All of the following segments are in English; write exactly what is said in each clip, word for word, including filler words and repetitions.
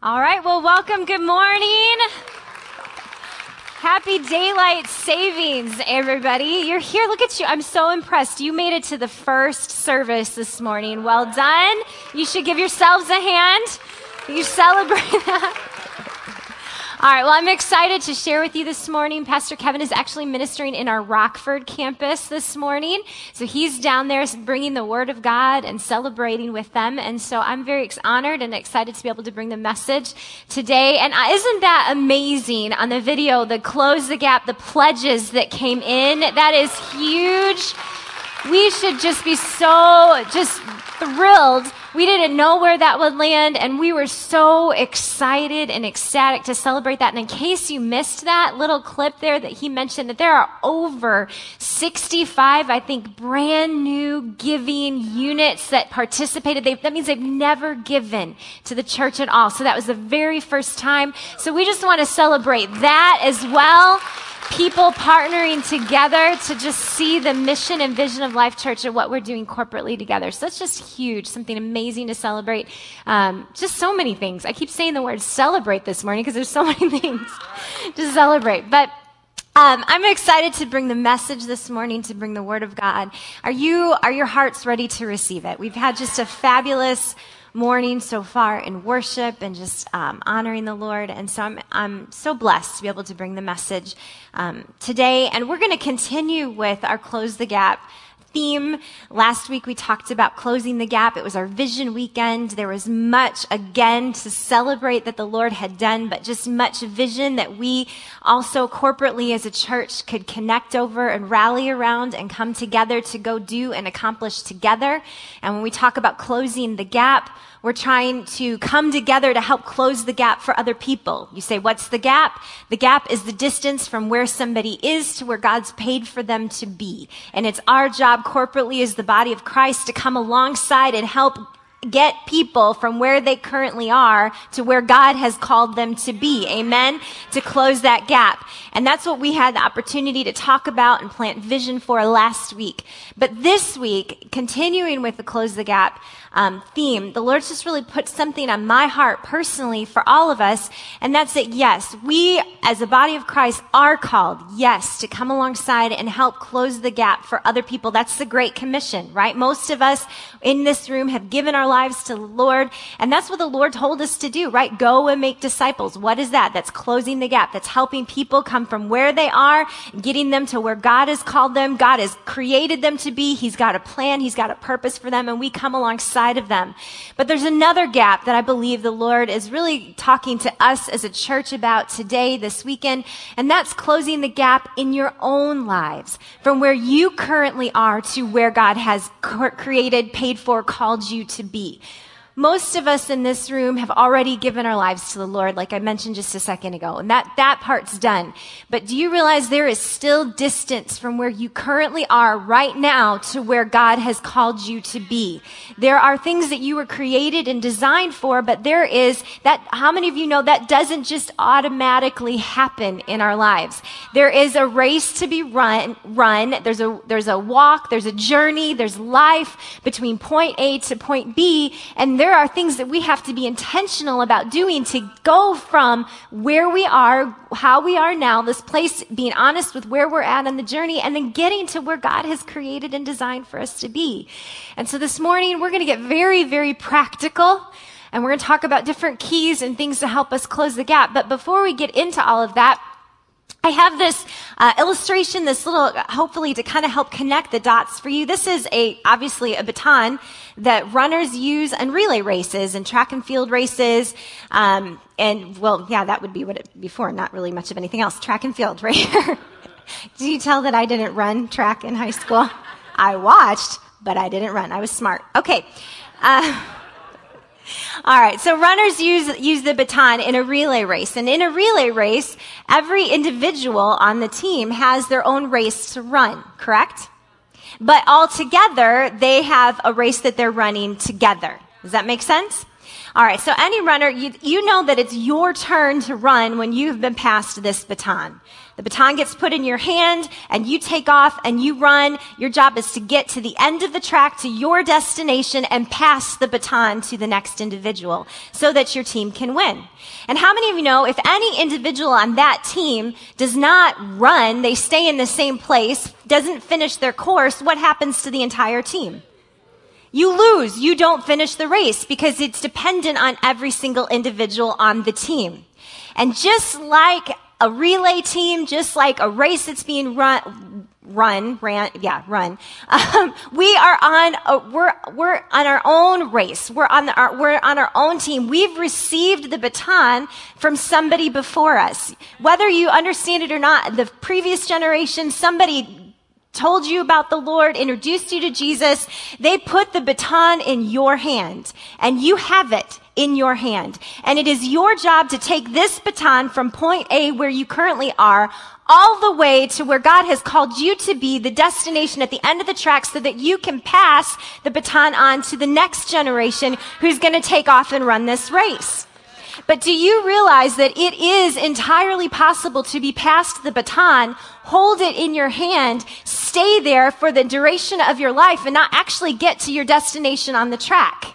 All right, well, welcome. Good morning. Happy daylight savings, everybody. You're here. Look at you. I'm so impressed. You made it to the first service this morning. Well done. You should give yourselves a hand. You celebrate that. All right, well, I'm excited to share with you this morning. Pastor Kevin is actually ministering in our Rockford campus this morning. So he's down there bringing the Word of God and celebrating with them. And so I'm very honored and excited to be able to bring the message today. And isn't that amazing on the video, the Close the Gap, the pledges that came in? That is huge. We should just be so just thrilled. We didn't know where that would land, and we were so excited and ecstatic to celebrate that. And in case you missed that little clip there that he mentioned, that there are over sixty-five, I think, brand new giving units that participated. They, that means they've never given to the church at all. So that was the very first time. So we just want to celebrate that as well. People partnering together to just see the mission and vision of Life Church and what we're doing corporately together. So that's just huge, something amazing to celebrate. Um, just so many things. I keep saying the word celebrate this morning because there's so many things to celebrate. But um, I'm excited to bring the message this morning, to bring the Word of God. Are you? Are your hearts ready to receive it? We've had just a fabulous morning so far in worship and just um, honoring the Lord. And so I'm, I'm so blessed to be able to bring the message um, today. And we're going to continue with our Close the Gap theme. Last week we talked about closing the gap. It was our vision weekend. There was much, again, to celebrate that the Lord had done, but just much vision that we also corporately as a church could connect over and rally around and come together to go do and accomplish together. And when we talk about closing the gap, we're trying to come together to help close the gap for other people. You say, what's the gap? The gap is the distance from where somebody is to where God's paid for them to be. And it's our job corporately as the body of Christ to come alongside and help get people from where they currently are to where God has called them to be. Amen? To close that gap. And that's what we had the opportunity to talk about and plant vision for last week. But this week, continuing with the Close the Gap um, theme, the Lord's just really put something on my heart personally for all of us. And that's that, yes, we as a body of Christ are called, yes, to come alongside and help close the gap for other people. That's the Great Commission, right? Most of us in this room have given our lives to the Lord, and that's what the Lord told us to do, right? Go and make disciples. What is that? That's closing the gap. That's helping people come from where they are, getting them to where God has called them. God has created them to be. He's got a plan. He's got a purpose for them, and we come alongside of them. But there's another gap that I believe the Lord is really talking to us as a church about today, this weekend, and that's closing the gap in your own lives from where you currently are to where God has created, paid for, called you to be. Most of us in this room have already given our lives to the Lord, like I mentioned just a second ago, and that, that part's done. But do you realize there is still distance from where you currently are right now to where God has called you to be? There are things that you were created and designed for, but there is that, how many of you know that doesn't just automatically happen in our lives? There is a race to be run, run. There's a, there's a walk, there's a journey, there's life between point A to point B, and there There are things that we have to be intentional about doing to go from where we are, how we are now, this place, being honest with where we're at on the journey, and then getting to where God has created and designed for us to be. And so this morning, we're going to get very, very practical, and we're going to talk about different keys and things to help us close the gap. But before we get into all of that, I have this uh, illustration, this little, hopefully to kind of help connect the dots for you. This is a obviously a baton that runners use in relay races and track and field races. Um, and, well, yeah, that would be what it before, not really much of anything else. Track and field right here. Did you tell that I didn't run track in high school? I watched, but I didn't run. I was smart. Okay. Uh, All right, so runners use use the baton in a relay race. And in a relay race, every individual on the team has their own race to run, correct? But all together, they have a race that they're running together. Does that make sense? All right, so any runner, you, you know that it's your turn to run when you've been passed this baton. The baton gets put in your hand and you take off and you run. Your job is to get to the end of the track to your destination and pass the baton to the next individual so that your team can win. And how many of you know if any individual on that team does not run, they stay in the same place, doesn't finish their course, what happens to the entire team? You lose. You don't finish the race because it's dependent on every single individual on the team. And just like a relay team, just like a race that's being run, run, ran, yeah, run. Um, we are on, a, we're, we're on our own race. We're on the, our, we're on our own team. We've received the baton from somebody before us. Whether you understand it or not, the previous generation, somebody told you about the Lord, introduced you to Jesus. They put the baton in your hand and you have it in your hand. And it is your job to take this baton from point A, where you currently are, all the way to where God has called you to be, the destination at the end of the track, so that you can pass the baton on to the next generation who's going to take off and run this race. But do you realize that it is entirely possible to be passed the baton, hold it in your hand, stay there for the duration of your life, and not actually get to your destination on the track?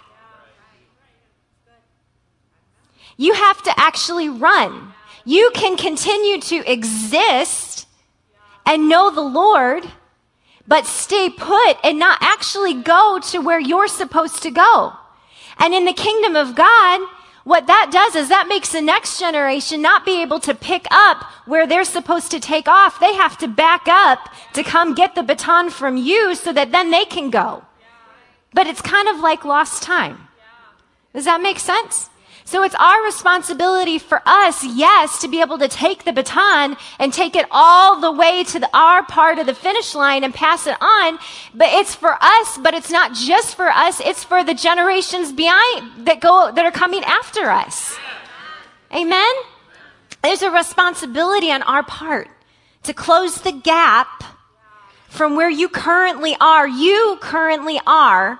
You have to actually run. You can continue to exist and know the Lord, but stay put and not actually go to where you're supposed to go. And in the kingdom of God, what that does is that makes the next generation not be able to pick up where they're supposed to take off. They have to back up to come get the baton from you so that then they can go. But it's kind of like lost time. Does that make sense? So it's our responsibility for us, yes, to be able to take the baton and take it all the way to the, our part of the finish line and pass it on. But it's for us, but it's not just for us. It's for the generations behind that go, that are coming after us. Amen? There's a responsibility on our part to close the gap from where you currently are. You currently are.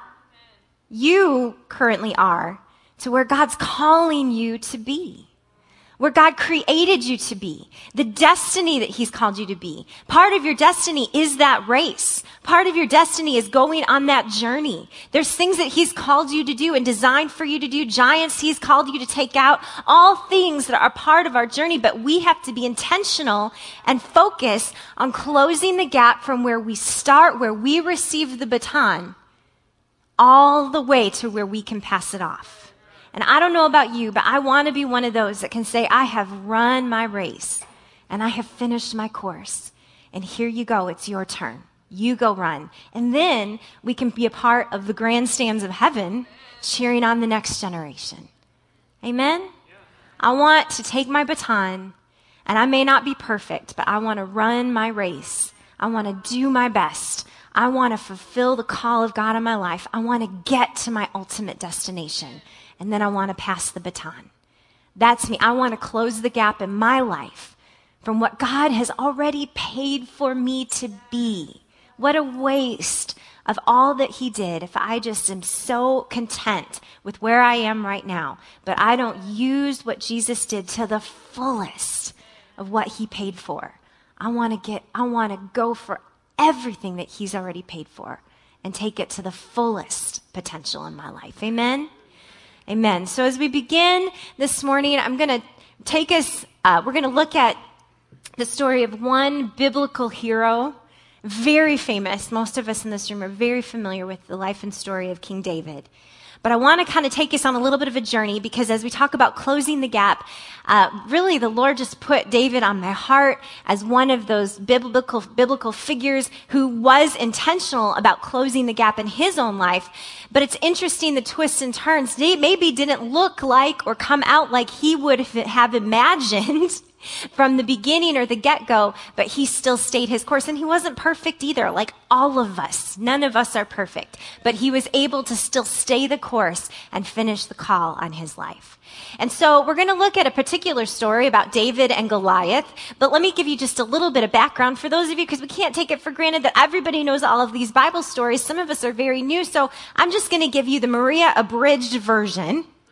You currently are. To where God's calling you to be, where God created you to be, the destiny that He's called you to be. Part of your destiny is that race. Part of your destiny is going on that journey. There's things that He's called you to do and designed for you to do, giants He's called you to take out, all things that are part of our journey, but we have to be intentional and focus on closing the gap from where we start, where we receive the baton, all the way to where we can pass it off. And I don't know about you, but I want to be one of those that can say, I have run my race and I have finished my course. And here you go. It's your turn. You go run. And then we can be a part of the grandstands of heaven cheering on the next generation. Amen? I want to take my baton, and I may not be perfect, but I want to run my race. I want to do my best. I want to fulfill the call of God in my life. I want to get to my ultimate destination. And then I want to pass the baton. That's me. I want to close the gap in my life from what God has already paid for me to be. What a waste of all that He did if I just am so content with where I am right now, but I don't use what Jesus did to the fullest of what He paid for. I want to get, I want to go for everything that He's already paid for and take it to the fullest potential in my life. Amen? Amen. So as we begin this morning, I'm going to take us, uh, we're going to look at the story of one biblical hero, very famous. Most of us in this room are very familiar with the life and story of King David. But I want to kind of take us on a little bit of a journey, because as we talk about closing the gap, uh, really the Lord just put David on my heart as one of those biblical, biblical figures who was intentional about closing the gap in his own life. But it's interesting, the twists and turns. They maybe didn't look like or come out like he would have imagined from the beginning or the get-go, but he still stayed his course. And he wasn't perfect either, like all of us. None of us are perfect. But he was able to still stay the course and finish the call on his life. And so we're going to look at a particular story about David and Goliath. But let me give you just a little bit of background for those of you, because we can't take it for granted that everybody knows all of these Bible stories. Some of us are very new. So I'm just going to give you the Maria abridged version.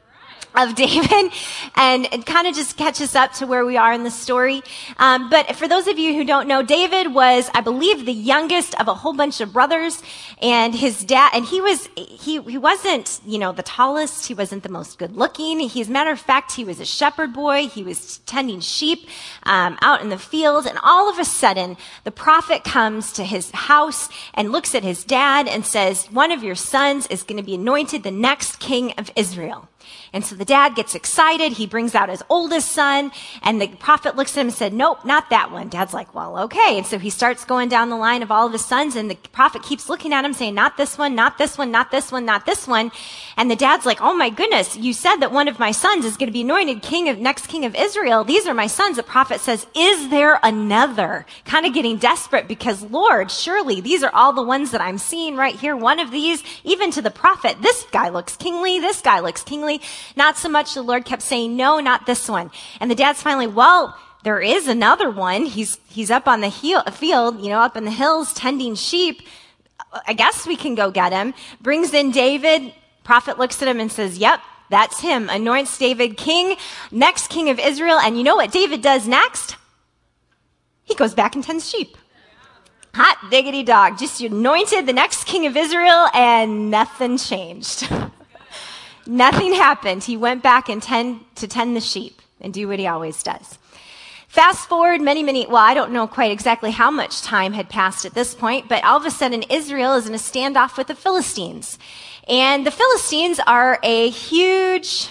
of David, and it kind of just catches up to where we are in the story. Um, but for those of you who don't know, David was, I believe, the youngest of a whole bunch of brothers, and his dad, and he was, he, he wasn't, you know, the tallest, he wasn't the most good looking. He, as a matter of fact, he was a shepherd boy, he was tending sheep, um, out in the field, and all of a sudden, the prophet comes to his house and looks at his dad and says, one of your sons is going to be anointed the next king of Israel. And so the dad gets excited. He brings out his oldest son, and the prophet looks at him and said, nope, not that one. Dad's like, well, okay. And so he starts going down the line of all of his sons, and the prophet keeps looking at him saying, not this one, not this one, not this one, not this one. And the dad's like, oh my goodness, you said that one of my sons is going to be anointed king of, next king of Israel. These are my sons. The prophet says, is there another? Kind of getting desperate because, Lord, surely these are all the ones that I'm seeing right here. One of these, even to the prophet, this guy looks kingly, this guy looks kingly. Not so much. The Lord kept saying, no, not this one. And the dad's finally, well, there is another one. He's, he's up on the heel, field, you know, up in the hills tending sheep. I guess we can go get him. Brings in David. Prophet looks at him and says, yep, that's him. Anoints David king, next king of Israel. And you know what David does next? He goes back and tends sheep. Hot diggity dog. Just anointed the next king of Israel, and nothing changed. Nothing happened. He went back and tend to tend the sheep and do what he always does. Fast forward many, many, well, I don't know quite exactly how much time had passed at this point, but all of a sudden Israel is in a standoff with the Philistines. And the Philistines are a huge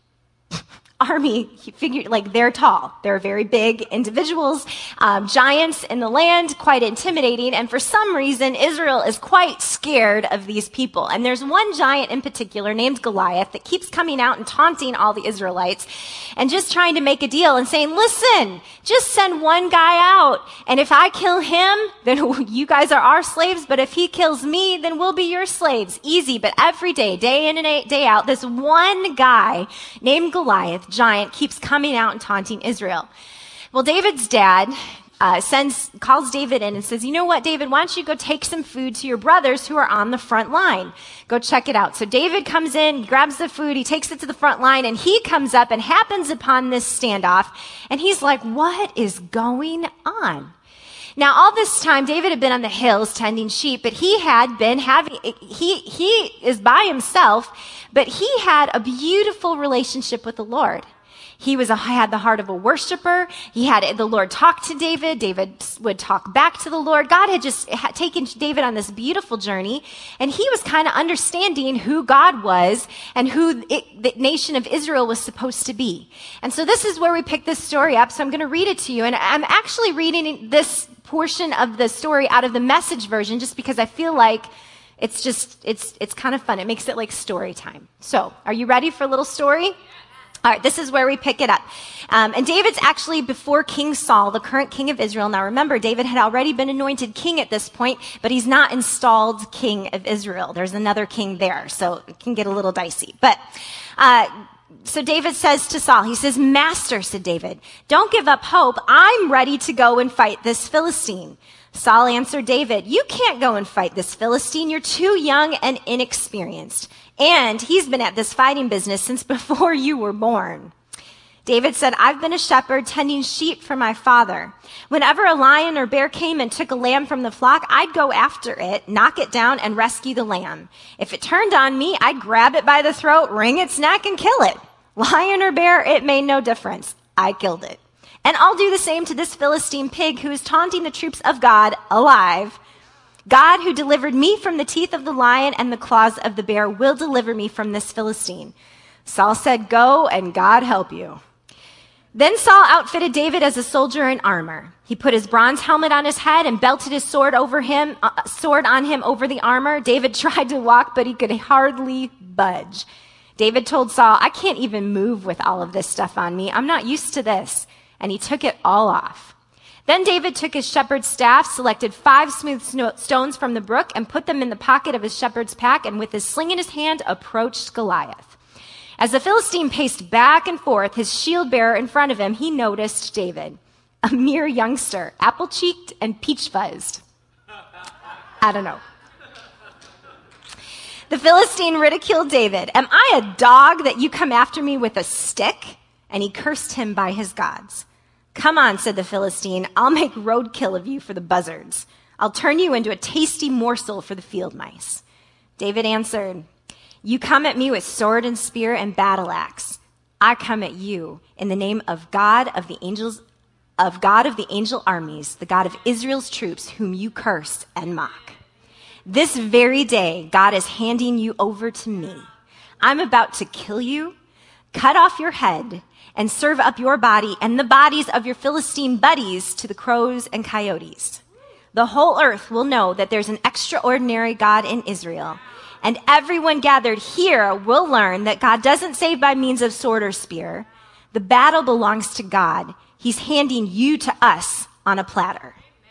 army. Figure, like, they're tall. They're very big individuals, um, giants in the land, quite intimidating. And for some reason, Israel is quite scared of these people. And there's one giant in particular named Goliath that keeps coming out and taunting all the Israelites and just trying to make a deal and saying, listen, just send one guy out. And if I kill him, then you guys are our slaves. But if he kills me, then we'll be your slaves. Easy. But every day, day in and day out, this one guy named Goliath, giant, keeps coming out and taunting Israel. Well, David's dad uh, sends, calls David in and says, you know what, David, why don't you go take some food to your brothers who are on the front line? Go check it out. So David comes in, grabs the food, he takes it to the front line, and he comes up and happens upon this standoff, and he's like, what is going on? Now, all this time, David had been on the hills tending sheep, but he had been having, he, he is by himself, but he had a beautiful relationship with the Lord. He was a, had the heart of a worshiper. He had, the Lord talked to David. David would talk back to the Lord. God had just had taken David on this beautiful journey, and he was kind of understanding who God was and who it, the nation of Israel was supposed to be. And so this is where we pick this story up. So I'm going to read it to you. And I'm actually reading this portion of the story out of the Message version just because I feel like it's just, it's, it's kind of fun. It makes it like story time. So are you ready for a little story? All right, this is where we pick it up. Um, and David's actually before King Saul, the current king of Israel. Now remember, David had already been anointed king at this point, but he's not installed king of Israel. There's another king there, so it can get a little dicey. But, uh, so David says to Saul, he says, Master, said David, don't give up hope. I'm ready to go and fight this Philistine. Saul answered David, you can't go and fight this Philistine. You're too young and inexperienced. And he's been at this fighting business since before you were born. David said, I've been a shepherd tending sheep for my father. Whenever a lion or bear came and took a lamb from the flock, I'd go after it, knock it down, and rescue the lamb. If it turned on me, I'd grab it by the throat, wring its neck, and kill it. Lion or bear, it made no difference. I killed it. And I'll do the same to this Philistine pig who is taunting the troops of God alive. God, who delivered me from the teeth of the lion and the claws of the bear, will deliver me from this Philistine. Saul said, go and God help you. Then Saul outfitted David as a soldier in armor. He put his bronze helmet on his head and belted his sword over him, uh, sword on him over the armor. David tried to walk, but he could hardly budge. David told Saul, I can't even move with all of this stuff on me. I'm not used to this. And he took it all off. Then David took his shepherd's staff, selected five smooth stones from the brook, and put them in the pocket of his shepherd's pack, and with his sling in his hand, approached Goliath. As the Philistine paced back and forth, his shield bearer in front of him, he noticed David, a mere youngster, apple-cheeked and peach-fuzzed. I don't know. The Philistine ridiculed David. Am I a dog that you come after me with a stick? And he cursed him by his gods. Come on, said the Philistine. I'll make roadkill of you for the buzzards. I'll turn you into a tasty morsel for the field mice. David answered, you come at me with sword and spear and battle axe. I come at you in the name of God of the angels, of God of the angel armies, the God of Israel's troops, whom you curse and mock. This very day, God is handing you over to me. I'm about to kill you, cut off your head, and serve up your body and the bodies of your Philistine buddies to the crows and coyotes. The whole earth will know that there's an extraordinary God in Israel, and everyone gathered here will learn that God doesn't save by means of sword or spear. The battle belongs to God. He's handing you to us on a platter.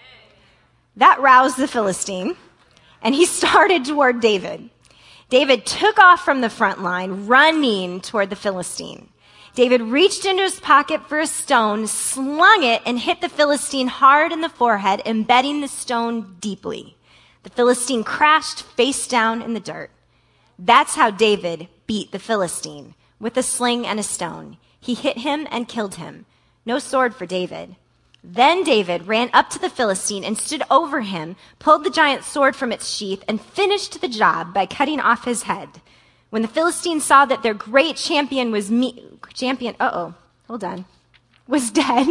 That roused the Philistine, and he started toward David. David took off from the front line, running toward the Philistine. David reached into his pocket for a stone, slung it, and hit the Philistine hard in the forehead, embedding the stone deeply. The Philistine crashed face down in the dirt. That's how David beat the Philistine, with a sling and a stone. He hit him and killed him. No sword for David. Then David ran up to the Philistine and stood over him, pulled the giant's sword from its sheath, and finished the job by cutting off his head. When the Philistines saw that their great champion was me, champion, uh-oh, hold on, was dead,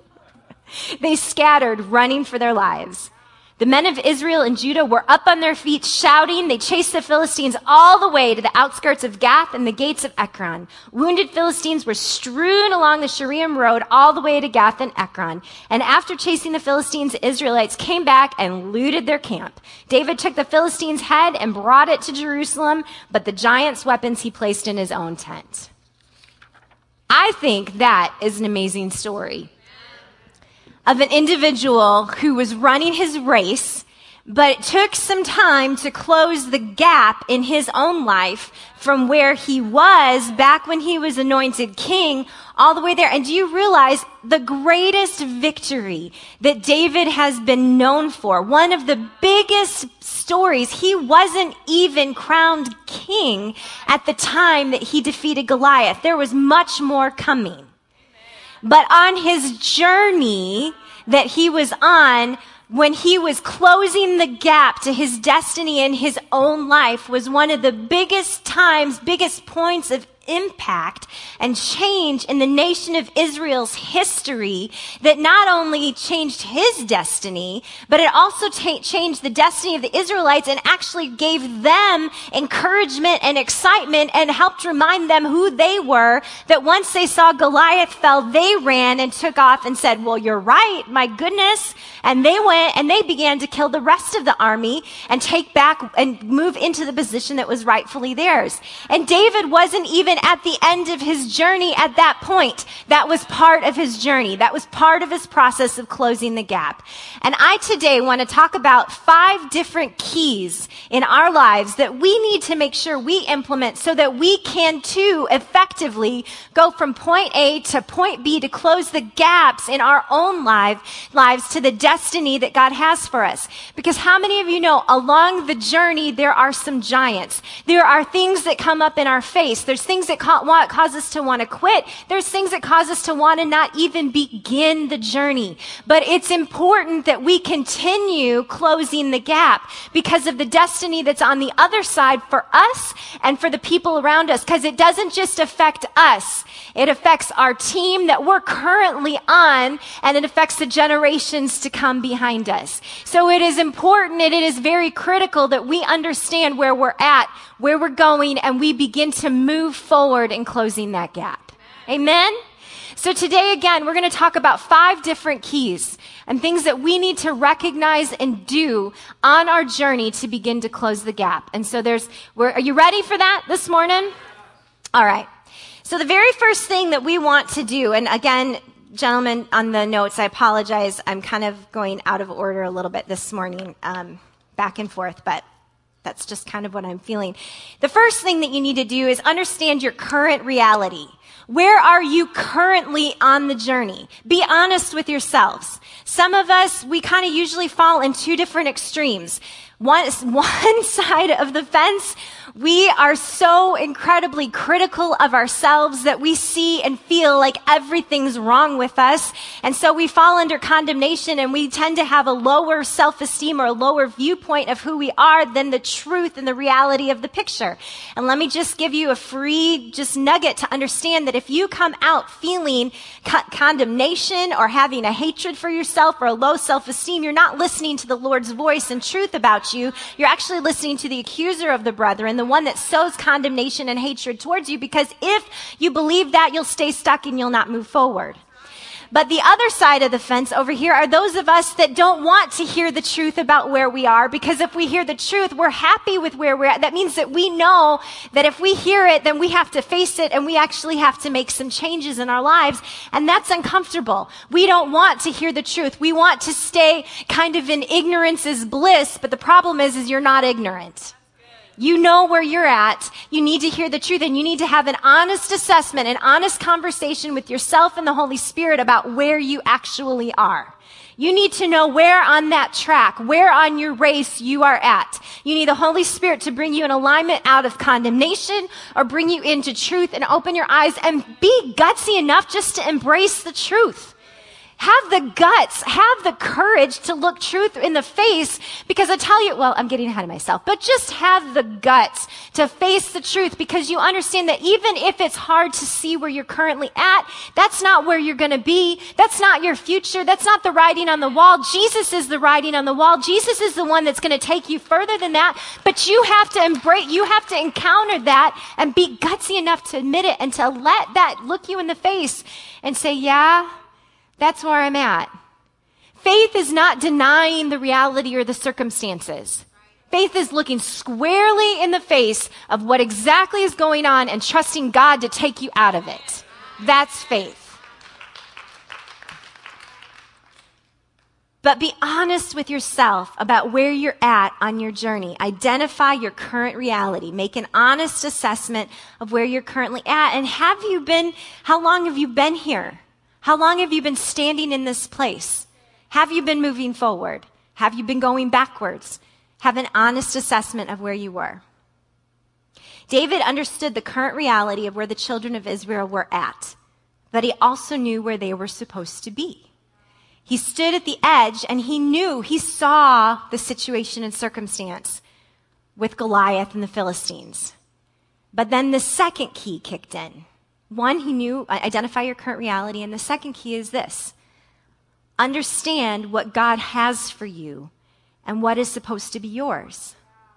they scattered, running for their lives. The men of Israel and Judah were up on their feet, shouting. They chased the Philistines all the way to the outskirts of Gath and the gates of Ekron. Wounded Philistines were strewn along the Shaaraim road all the way to Gath and Ekron. And after chasing the Philistines, the Israelites came back and looted their camp. David took the Philistines' head and brought it to Jerusalem, but the giant's weapons he placed in his own tent. I think that is an amazing story of an individual who was running his race, but it took some time to close the gap in his own life from where he was back when he was anointed king all the way there. And do you realize the greatest victory that David has been known for, one of the biggest stories, he wasn't even crowned king at the time that he defeated Goliath. There was much more coming. But on his journey that he was on, when he was closing the gap to his destiny in his own life, was one of the biggest times, biggest points of impact and change in the nation of Israel's history that not only changed his destiny, but it also ta- changed the destiny of the Israelites and actually gave them encouragement and excitement and helped remind them who they were, that once they saw Goliath fell, they ran and took off and said, well, you're right, my goodness. And they went and they began to kill the rest of the army and take back and move into the position that was rightfully theirs. And David wasn't even at the end of his journey at that point. That was part of his journey. That was part of his process of closing the gap. And I today want to talk about five different keys in our lives that we need to make sure we implement so that we can too effectively go from point A to point B to close the gaps in our own life, lives to the destiny that God has for us. Because how many of you know along the journey there are some giants? There are things that come up in our face. There's things that ca- want, cause us to want to quit. There's things that cause us to want to not even begin the journey. But it's important that we continue closing the gap because of the destiny that's on the other side for us and for the people around us. Because it doesn't just affect us. It affects our team that we're currently on, and it affects the generations to come behind us. So it is important and it is very critical that we understand where we're at, where we're going, and we begin to move forward in closing that gap. Amen? So today, again, we're going to talk about five different keys and things that we need to recognize and do on our journey to begin to close the gap. And so there's, we're, are you ready for that this morning? All right. So the very first thing that we want to do, and again, gentlemen, on the notes, I apologize. I'm kind of going out of order a little bit this morning, um, back and forth, but that's just kind of what I'm feeling. The first thing that you need to do is understand your current reality. Where are you currently on the journey? Be honest with yourselves. Some of us, we kind of usually fall in two different extremes. One, one side of the fence, we are so incredibly critical of ourselves that we see and feel like everything's wrong with us. And so we fall under condemnation and we tend to have a lower self-esteem or a lower viewpoint of who we are than the truth and the reality of the picture. And let me just give you a free just nugget to understand that if you come out feeling co- condemnation or having a hatred for yourself or a low self-esteem, you're not listening to the Lord's voice and truth about you. You're actually listening to the accuser of the brethren, the one that sows condemnation and hatred towards you, because if you believe that, you'll stay stuck and you'll not move forward. But the other side of the fence over here are those of us that don't want to hear the truth about where we are, because if we hear the truth, we're happy with where we're at. That means that we know that if we hear it, then we have to face it and we actually have to make some changes in our lives. And that's uncomfortable. We don't want to hear the truth. We want to stay kind of in ignorance is bliss, but the problem is, is you're not ignorant. You know where you're at. You need to hear the truth, and you need to have an honest assessment, an honest conversation with yourself and the Holy Spirit about where you actually are. You need to know where on that track, where on your race you are at. You need the Holy Spirit to bring you in alignment out of condemnation or bring you into truth and open your eyes and be gutsy enough just to embrace the truth. Have the guts, have the courage to look truth in the face, because I tell you, well, I'm getting ahead of myself, but just have the guts to face the truth, because you understand that even if it's hard to see where you're currently at, that's not where you're going to be. That's not your future. That's not the writing on the wall. Jesus is the writing on the wall. Jesus is the one that's going to take you further than that, but you have to embrace, you have to encounter that and be gutsy enough to admit it and to let that look you in the face and say, yeah, that's where I'm at. Faith is not denying the reality or the circumstances. Faith is looking squarely in the face of what exactly is going on and trusting God to take you out of it. That's faith. But be honest with yourself about where you're at on your journey. Identify your current reality. Make an honest assessment of where you're currently at. And have you been, how long have you been here? How long have you been standing in this place? Have you been moving forward? Have you been going backwards? Have an honest assessment of where you were. David understood the current reality of where the children of Israel were at, but he also knew where they were supposed to be. He stood at the edge and he knew, he saw the situation and circumstance with Goliath and the Philistines. But then the second key kicked in. One, he knew, identify your current reality. And the second key is this: understand what God has for you and what is supposed to be yours.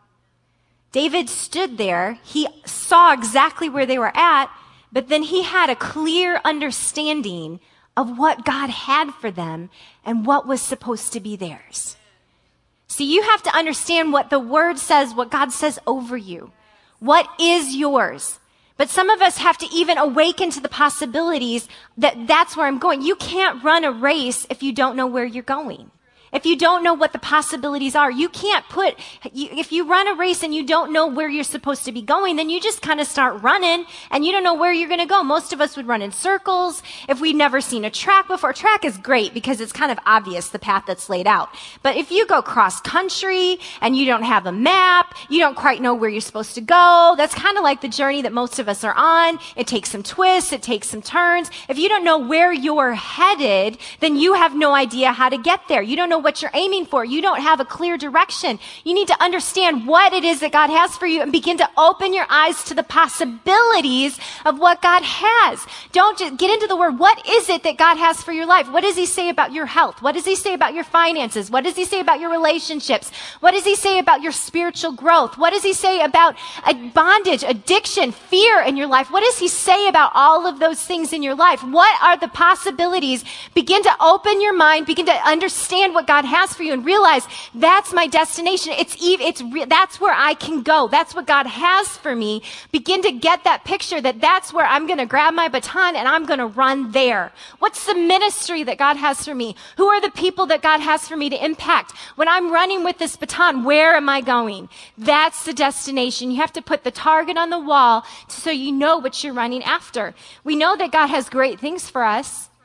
David stood there. He saw exactly where they were at, but then he had a clear understanding of what God had for them and what was supposed to be theirs. See, you have to understand what the word says, what God says over you. What is yours? But some of us have to even awaken to the possibilities that that's where I'm going. You can't run a race if you don't know where you're going. If you don't know what the possibilities are, you can't put, you, if you run a race and you don't know where you're supposed to be going, then you just kind of start running and you don't know where you're going to go. Most of us would run in circles if we'd never seen a track before. Track is great because it's kind of obvious, the path that's laid out. But if you go cross country and you don't have a map, you don't quite know where you're supposed to go, that's kind of like the journey that most of us are on. It takes some twists, it takes some turns. If you don't know where you're headed, then you have no idea how to get there. You don't know what you're aiming for. You don't have a clear direction. You need to understand what it is that God has for you and begin to open your eyes to the possibilities of what God has. Don't just get into the word. What is it that God has for your life? What does he say about your health? What does he say about your finances? What does he say about your relationships? What does he say about your spiritual growth? What does he say about a bondage, addiction, fear in your life? What does he say about all of those things in your life? What are the possibilities? Begin to open your mind, begin to understand what God has for you and realize that's my destination. It's it's re- that's where I can go. That's what God has for me. Begin to get that picture that that's where I'm going to grab my baton and I'm going to run there. What's the ministry that God has for me? Who are the people that God has for me to impact? When I'm running with this baton, where am I going? That's the destination. You have to put the target on the wall so you know what you're running after. We know that God has great things for us.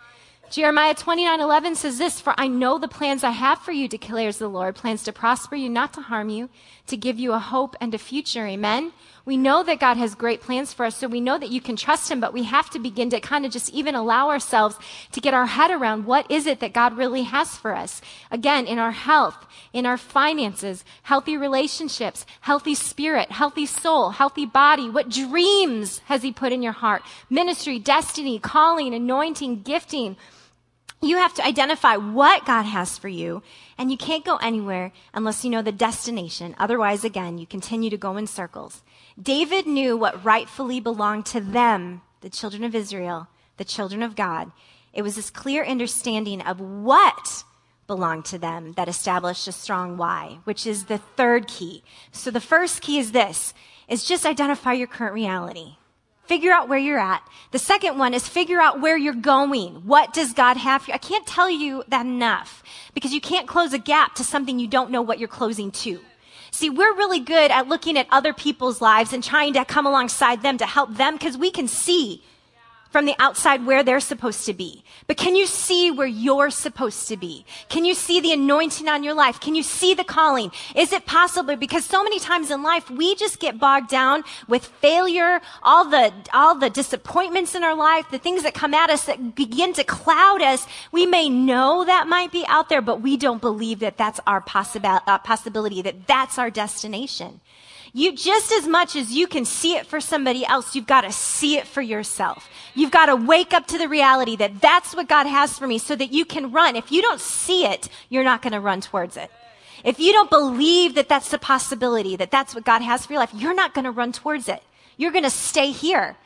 Jeremiah twenty-nine eleven says this, for I know the plans I have for you, declares the Lord, plans to prosper you, not to harm you, to give you a hope and a future. Amen. We know that God has great plans for us, so we know that you can trust him, but we have to begin to kind of just even allow ourselves to get our head around what is it that God really has for us. Again, in our health, in our finances, healthy relationships, healthy spirit, healthy soul, healthy body. What dreams has he put in your heart? Ministry, destiny, calling, anointing, gifting. You have to identify what God has for you, and you can't go anywhere unless you know the destination. Otherwise, again, you continue to go in circles. David knew what rightfully belonged to them, the children of Israel, the children of God. It was this clear understanding of what belonged to them that established a strong why, which is the third key. So the first key is this, is just identify your current reality. Figure out where you're at. The second one is figure out where you're going. What does God have for you? I can't tell you that enough because you can't close a gap to something you don't know what you're closing to. See, we're really good at looking at other people's lives and trying to come alongside them to help them because we can see from the outside where they're supposed to be. But can you see where you're supposed to be? Can you see the anointing on your life? Can you see the calling? Is it possible? Because so many times in life, we just get bogged down with failure, all the, all the disappointments in our life, the things that come at us that begin to cloud us. We may know that might be out there, but we don't believe that that's our possible, uh, possibility, that that's our destination. You, just as much as you can see it for somebody else, you've got to see it for yourself. You've got to wake up to the reality that that's what God has for me so that you can run. If you don't see it, you're not going to run towards it. If you don't believe that that's the possibility, that that's what God has for your life, you're not going to run towards it. You're going to stay here.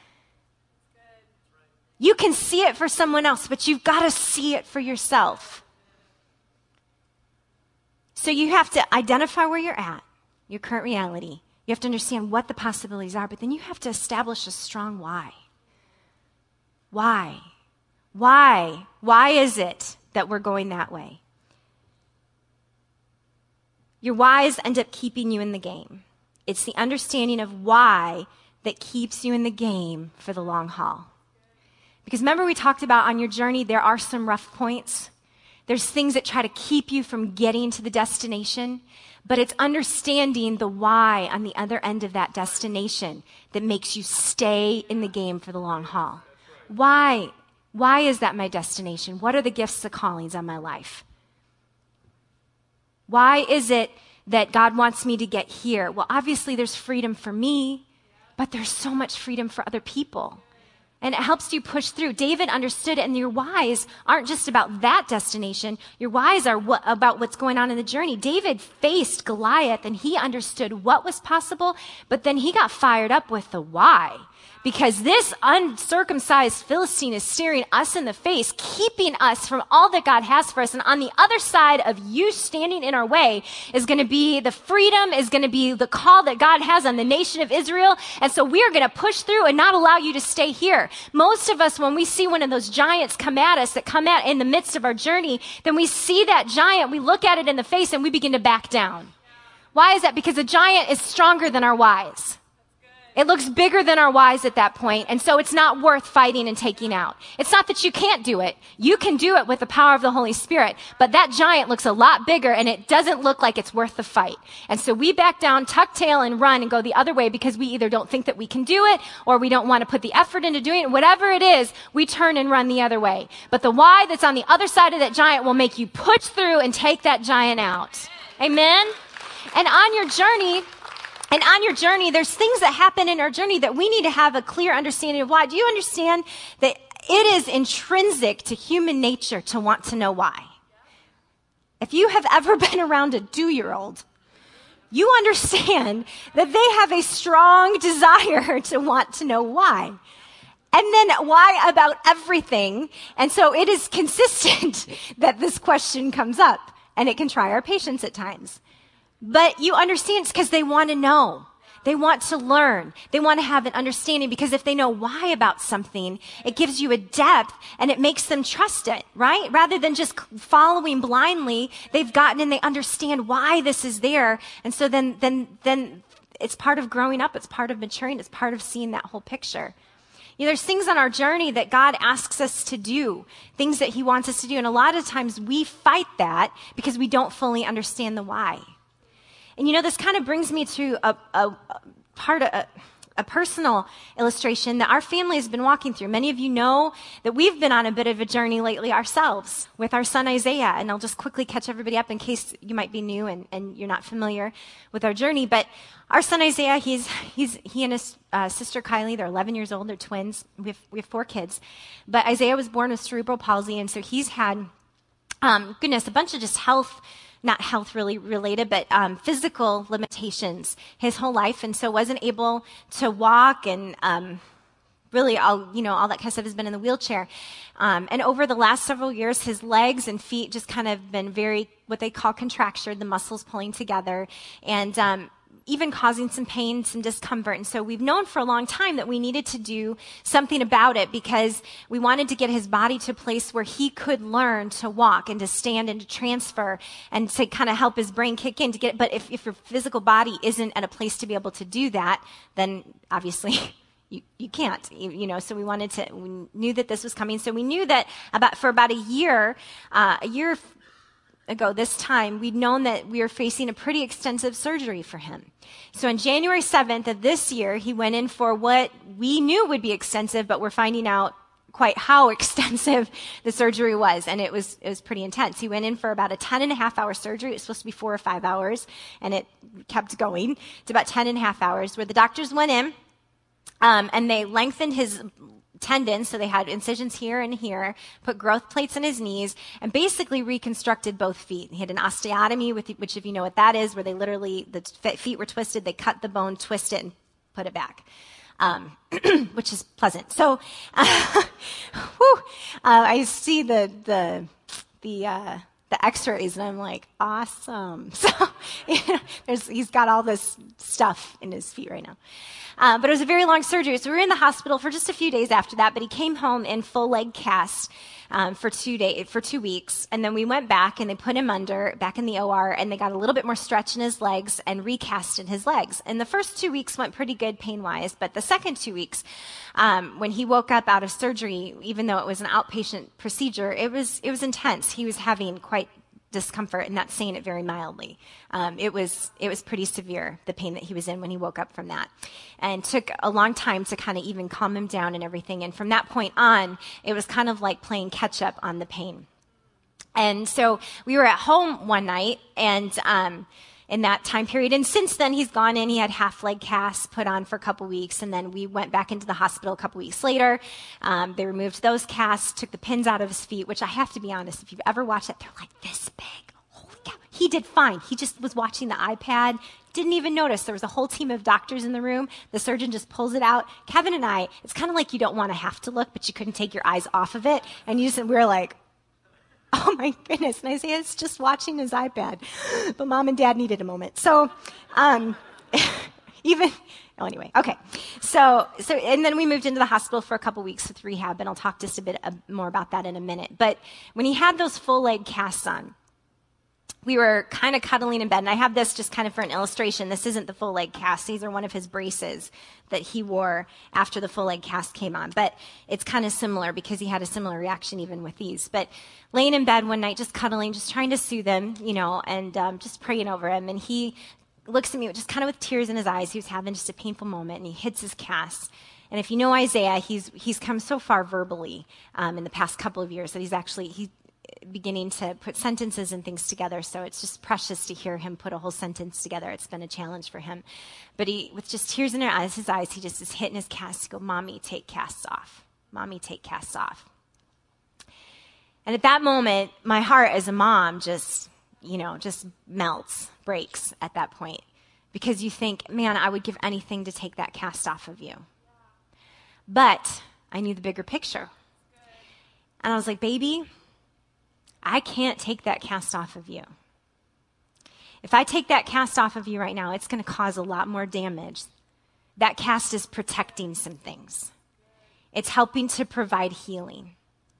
You can see it for someone else, but you've got to see it for yourself. So you have to identify where you're at, your current reality. You have to understand what the possibilities are, but then you have to establish a strong why. Why? Why? Why is it that we're going that way? Your whys end up keeping you in the game. It's the understanding of why that keeps you in the game for the long haul. Because remember we talked about on your journey, there are some rough points. There's things that try to keep you from getting to the destination. But it's understanding the why on the other end of that destination that makes you stay in the game for the long haul. Why? Why is that my destination? What are the gifts, the callings on my life? Why is it that God wants me to get here? Well, obviously there's freedom for me, but there's so much freedom for other people. And it helps you push through. David understood it, and your whys aren't just about that destination. Your whys are what, about what's going on in the journey. David faced Goliath, and he understood what was possible, but then he got fired up with the why. Because this uncircumcised Philistine is staring us in the face, keeping us from all that God has for us. And on the other side of you standing in our way is going to be the freedom, is going to be the call that God has on the nation of Israel. And so we are going to push through and not allow you to stay here. Most of us, when we see one of those giants come at us, that come at in the midst of our journey, then we see that giant, we look at it in the face, and we begin to back down. Why is that? Because the giant is stronger than our whys. It looks bigger than our whys at that point, and so it's not worth fighting and taking out. It's not that you can't do it. You can do it with the power of the Holy Spirit, but that giant looks a lot bigger, and it doesn't look like it's worth the fight. And so we back down, tuck tail, and run and go the other way because we either don't think that we can do it, or we don't want to put the effort into doing it. Whatever it is, we turn and run the other way. But the why that's on the other side of that giant will make you push through and take that giant out. Amen? And on your journey, And on your journey, there's things that happen in our journey that we need to have a clear understanding of why. Do you understand that it is intrinsic to human nature to want to know why? If you have ever been around a two-year-old, you understand that they have a strong desire to want to know why. And then why about everything? And so it is consistent that this question comes up, and it can try our patience at times. But you understand it's because they want to know. They want to learn. They want to have an understanding, because if they know why about something, it gives you a depth and it makes them trust it, right? Rather than just following blindly, they've gotten and they understand why this is there. And so then, then, then it's part of growing up. It's part of maturing. It's part of seeing that whole picture. You know, there's things on our journey that God asks us to do, things that he wants us to do. And a lot of times we fight that because we don't fully understand the why. And you know, this kind of brings me to a, a, a part of, a, a personal illustration that our family has been walking through. Many of you know that we've been on a bit of a journey lately ourselves with our son Isaiah. And I'll just quickly catch everybody up in case you might be new and, and you're not familiar with our journey. But our son Isaiah, he's, he's, he and his uh, sister Kylie, they're eleven years old, they're twins. We have, we have four kids. But Isaiah was born with cerebral palsy, and so he's had, um, goodness, a bunch of just health not health really related, but um, physical limitations his whole life, and so wasn't able to walk, and um, really all, you know, all that kind of stuff has been in the wheelchair. Um, and over the last several years, his legs and feet just kind of been very, what they call contractured, the muscles pulling together, and um, even causing some pain, some discomfort. And so we've known for a long time that we needed to do something about it because we wanted to get his body to a place where he could learn to walk and to stand and to transfer and to kind of help his brain kick in to get it. But if, if your physical body isn't at a place to be able to do that, then obviously you, you can't, you, you know, so we wanted to, we knew that this was coming. So we knew that about, for about a year, uh, a year ago this time, we'd known that we were facing a pretty extensive surgery for him. So on January seventh of this year, he went in for what we knew would be extensive, but we're finding out quite how extensive the surgery was, and it was it was pretty intense. He went in for about a ten and a half hour surgery. It was supposed to be four or five hours, and it kept going to about ten and a half hours, where the doctors went in, um, and they lengthened his tendons, so they had incisions here and here, put growth plates in his knees, and basically reconstructed both feet. He had an osteotomy, with, which if you know what that is, where they literally, the feet were twisted, they cut the bone, twist it, and put it back, um, which is pleasant. So, uh, whew, uh, I see the, the, the, uh, the x-rays, and I'm like, awesome. So, you know, there's, he's got all this stuff in his feet right now. Uh, but it was a very long surgery, so we were in the hospital for just a few days after that, but he came home in full leg cast um, for two day, for two weeks, and then we went back, and they put him under, back in the O R, and they got a little bit more stretch in his legs and recasted his legs. And the first two weeks went pretty good pain-wise, but the second two weeks, um, when he woke up out of surgery, even though it was an outpatient procedure, it was it was intense. He was having quite discomfort, and not saying it very mildly. Um, it was it was pretty severe, the pain that he was in when he woke up from that, and took a long time to kind of even calm him down and everything. And from that point on, it was kind of like playing catch up on the pain. And so we were at home one night, and um, in that time period, and since then he's gone in. He had half leg casts put on for a couple weeks, and then we went back into the hospital a couple weeks later. Um, they removed those casts, took the pins out of his feet, which I have to be honest, if you've ever watched it, they're like this big. Holy cow. He did fine. He just was watching the iPad, didn't even notice. There was a whole team of doctors in the room. The surgeon just pulls it out. Kevin and I, it's kind of like you don't want to have to look, but you couldn't take your eyes off of it. And you just, we were like, oh my goodness. And Isaiah's just watching his iPad. But mom and dad needed a moment. So, um, even, oh, anyway, okay. So, so, and then we moved into the hospital for a couple weeks with rehab, and I'll talk just a bit uh, more about that in a minute. But when he had those full leg casts on, we were kind of cuddling in bed, and I have this just kind of for an illustration. This isn't the full leg cast. These are one of his braces that he wore after the full leg cast came on. But it's kind of similar because he had a similar reaction even with these. But laying in bed one night, just cuddling, just trying to soothe him, you know, and um, just praying over him. And he looks at me just kind of with tears in his eyes. He was having just a painful moment, and he hits his cast. And if you know Isaiah, he's he's come so far verbally um, in the past couple of years that he's actually, he beginning to put sentences and things together. So it's just precious to hear him put a whole sentence together. It's been a challenge for him. But he, with just tears in his eyes, his eyes, he just is hitting his casts. He go, Mommy, take casts off. Mommy, take casts off. And at that moment, my heart as a mom just, you know, just melts, breaks at that point. Because you think, man, I would give anything to take that cast off of you. But I knew the bigger picture. And I was like, baby, I can't take that cast off of you. If I take that cast off of you right now, it's going to cause a lot more damage. That cast is protecting some things. It's helping to provide healing.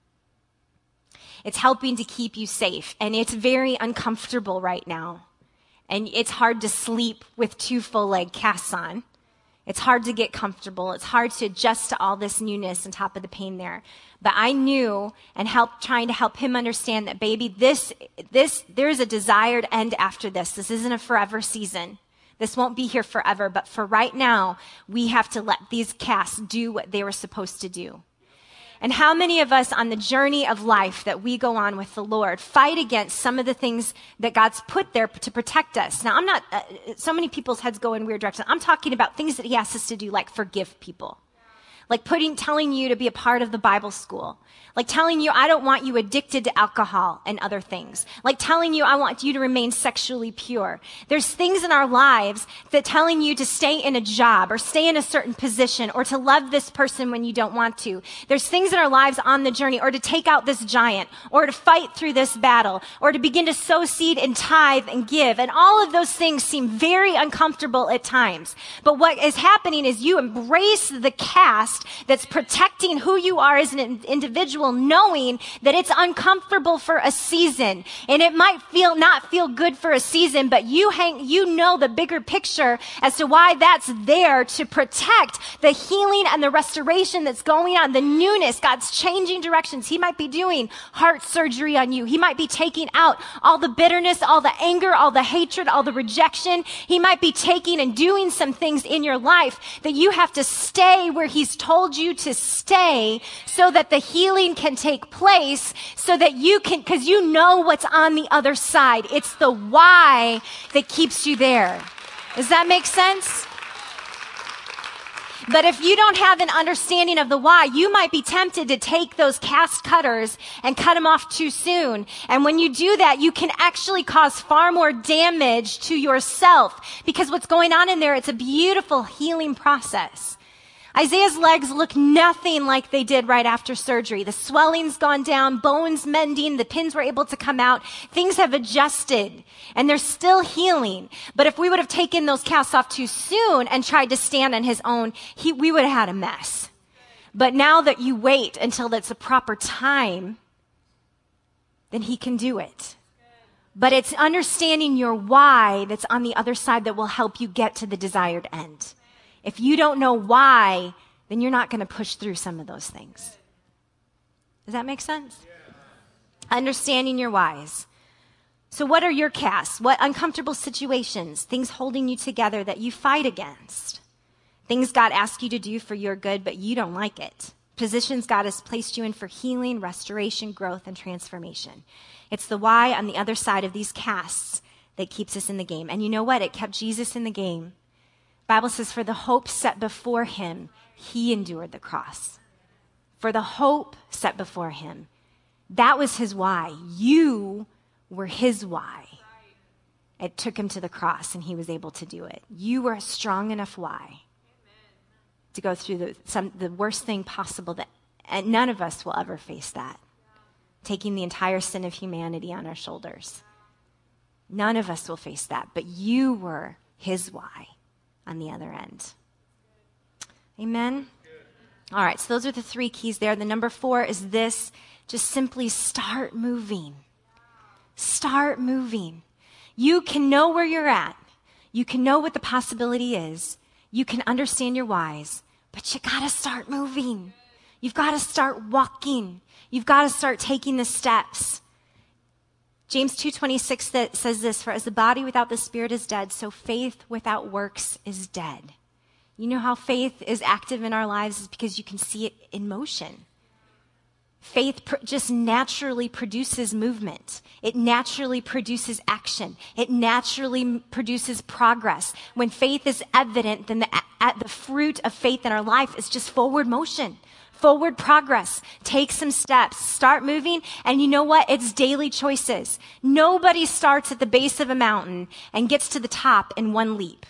It's helping to keep you safe. And it's very uncomfortable right now. And it's hard to sleep with two full leg casts on. It's hard to get comfortable. It's hard to adjust to all this newness on top of the pain there. But I knew and helped trying to help him understand that, baby, this, this, there's a desired end after this. This isn't a forever season. This won't be here forever. But for right now, we have to let these casts do what they were supposed to do. And how many of us on the journey of life that we go on with the Lord fight against some of the things that God's put there to protect us? Now, I'm not, uh, so many people's heads go in weird directions. I'm talking about things that he asks us to do, like forgive people. Like putting, telling you to be a part of the Bible school. Like telling you, I don't want you addicted to alcohol and other things. Like telling you, I want you to remain sexually pure. There's things in our lives that telling you to stay in a job or stay in a certain position or to love this person when you don't want to. There's things in our lives on the journey, or to take out this giant, or to fight through this battle, or to begin to sow seed and tithe and give. And all of those things seem very uncomfortable at times. But what is happening is you embrace the cast that's protecting who you are as an individual, knowing that it's uncomfortable for a season, and it might feel not feel good for a season, but you hang, you know the bigger picture as to why that's there to protect the healing and the restoration that's going on, the newness. God's changing directions. He might be doing heart surgery on you. He might be taking out all the bitterness, all the anger, all the hatred, all the rejection. He might be taking and doing some things in your life that you have to stay where he's told you to stay so that the healing can take place, so that you can, because you know what's on the other side. It's the why that keeps you there. Does that make sense? But if you don't have an understanding of the why, you might be tempted to take those cast cutters and cut them off too soon. And when you do that, you can actually cause far more damage to yourself, because what's going on in there, it's a beautiful healing process. Isaiah's legs look nothing like they did right after surgery. The swelling's gone down, bones mending, the pins were able to come out. Things have adjusted, and they're still healing. But if we would have taken those casts off too soon and tried to stand on his own, he, we would have had a mess. But now that you wait until it's a proper time, then he can do it. But it's understanding your why that's on the other side that will help you get to the desired end. If you don't know why, then you're not going to push through some of those things. Does that make sense? Yeah. Understanding your whys. So what are your casts? What uncomfortable situations, things holding you together that you fight against? Things God asks you to do for your good, but you don't like it. Positions God has placed you in for healing, restoration, growth, and transformation. It's the why on the other side of these casts that keeps us in the game. And you know what? It kept Jesus in the game. Bible says, for the hope set before him, he endured the cross. For the hope set before him. That was his why. You were his why. It took him to the cross, and he was able to do it. You were a strong enough why to go through the, some, the worst thing possible, that, and none of us will ever face that. Taking the entire sin of humanity on our shoulders. None of us will face that, but you were his why on the other end. Amen? All right, so those are the three keys there. The number four is this: just simply start moving. Start moving. You can know where you're at. You can know what the possibility is. You can understand your whys, but you got to start moving. You've got to start walking. You've got to start taking the steps. James two twenty-six says this, for as the body without the spirit is dead, so faith without works is dead. You know how faith is active in our lives is because you can see it in motion. Faith pr- just naturally produces movement. It naturally produces action. It naturally produces progress. When faith is evident, then the, at the fruit of faith in our life is just forward motion. Forward progress. Take some steps. Start moving. And you know what? It's daily choices. Nobody starts at the base of a mountain and gets to the top in one leap.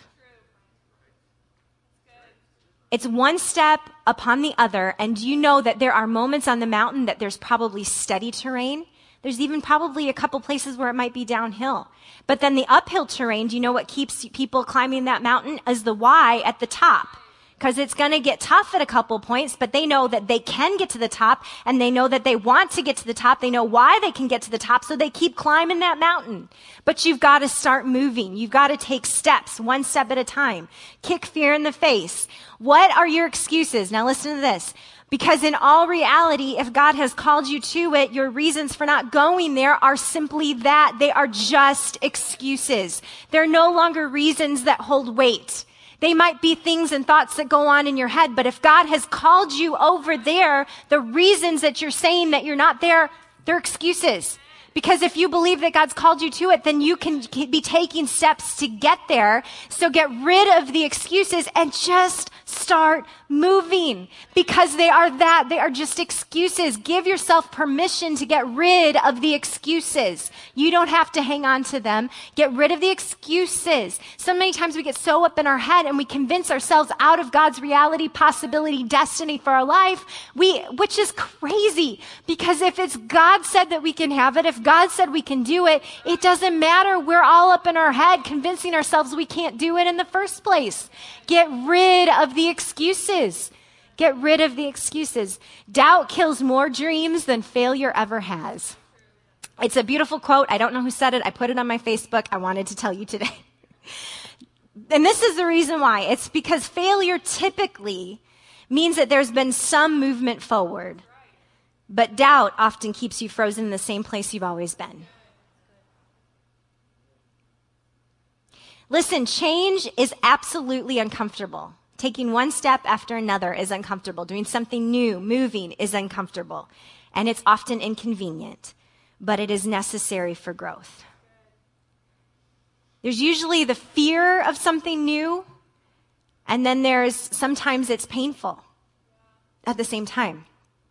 It's one step upon the other. And you know that there are moments on the mountain that there's probably steady terrain. There's even probably a couple places where it might be downhill. But then the uphill terrain, do you know what keeps people climbing that mountain? Is the why at the top. because it's going to get tough at a couple points, but they know that they can get to the top, and they know that they want to get to the top. They know why they can get to the top, so they keep climbing that mountain. But you've got to start moving. You've got to take steps, one step at a time. Kick fear in the face. What are your excuses? Now listen to this. Because in all reality, if God has called you to it, your reasons for not going there are simply that. They are just excuses. They're no longer reasons that hold weight. They might be things and thoughts that go on in your head, but if God has called you over there, the reasons that you're saying that you're not there, they're excuses. Because if you believe that God's called you to it, then you can be taking steps to get there. So get rid of the excuses and just start moving, because they are that. They are just excuses. Give yourself permission to get rid of the excuses. You don't have to hang on to them. Get rid of the excuses. So many times we get so up in our head and we convince ourselves out of God's reality, possibility, destiny for our life, we, which is crazy, because if it's God said that we can have it, if God said we can do it, it doesn't matter. We're all up in our head convincing ourselves we can't do it in the first place. Get rid of the excuses. Get rid of the excuses. Doubt kills more dreams than failure ever has. It's a beautiful quote. I don't know who said it. I put it on my Facebook. I wanted to tell you today. And this is the reason why. It's because failure typically means that there's been some movement forward. But doubt often keeps you frozen in the same place you've always been. Listen, change is absolutely uncomfortable. Taking one step after another is uncomfortable. Doing something new, moving, is uncomfortable. And it's often inconvenient, but it is necessary for growth. There's usually the fear of something new, and then there's sometimes it's painful at the same time.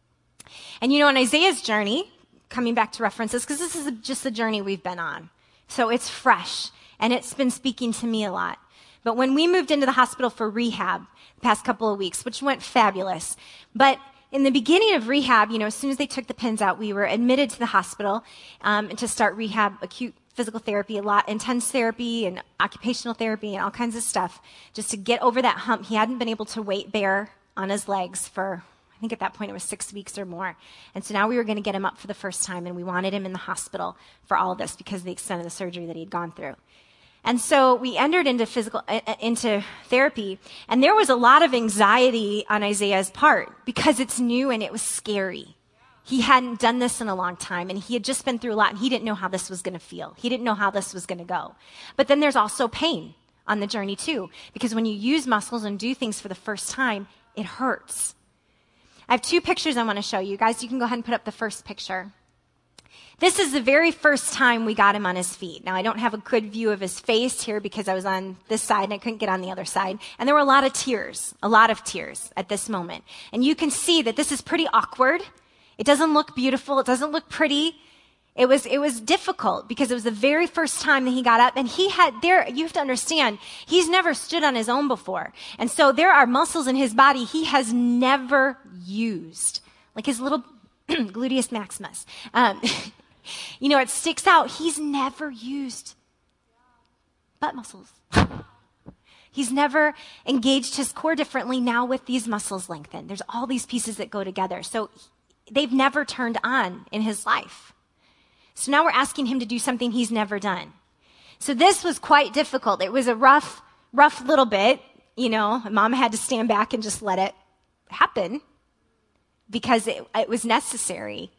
And you know, in Isaiah's journey, coming back to references, because this is just the journey we've been on. So it's fresh, and it's been speaking to me a lot. But when we moved into the hospital for rehab the past couple of weeks, which went fabulous, but in the beginning of rehab, you know, as soon as they took the pins out, we were admitted to the hospital um, to start rehab, acute physical therapy, a lot, intense therapy and occupational therapy and all kinds of stuff, just to get over that hump. He hadn't been able to weight bear on his legs for, I think at that point it was six weeks or more. And so now we were going to get him up for the first time, and we wanted him in the hospital for all of this because of the extent of the surgery that he'd gone through. And so we entered into physical, uh, into therapy, and there was a lot of anxiety on Isaiah's part because it's new and it was scary. He hadn't done this in a long time, and he had just been through a lot, and he didn't know how this was going to feel. He didn't know how this was going to go. But then there's also pain on the journey too, because when you use muscles and do things for the first time, it hurts. I have two pictures I want to show you. Guys, you can go ahead and put up the first picture. This is the very first time we got him on his feet. Now, I don't have a good view of his face here because I was on this side and I couldn't get on the other side. And there were a lot of tears, a lot of tears at this moment. And you can see that this is pretty awkward. It doesn't look beautiful. It doesn't look pretty. It was, it was difficult because it was the very first time that he got up, and he had there, you have to understand, he's never stood on his own before. And so there are muscles in his body he has never used, like his little gluteus maximus. Um, you know, it sticks out. He's never used butt muscles. He's never engaged his core differently. Now with these muscles lengthened, there's all these pieces that go together. So they've never turned on in his life. So now we're asking him to do something he's never done. So this was quite difficult. It was a rough, rough little bit. You know, Mom had to stand back and just let it happen because it, it was necessary.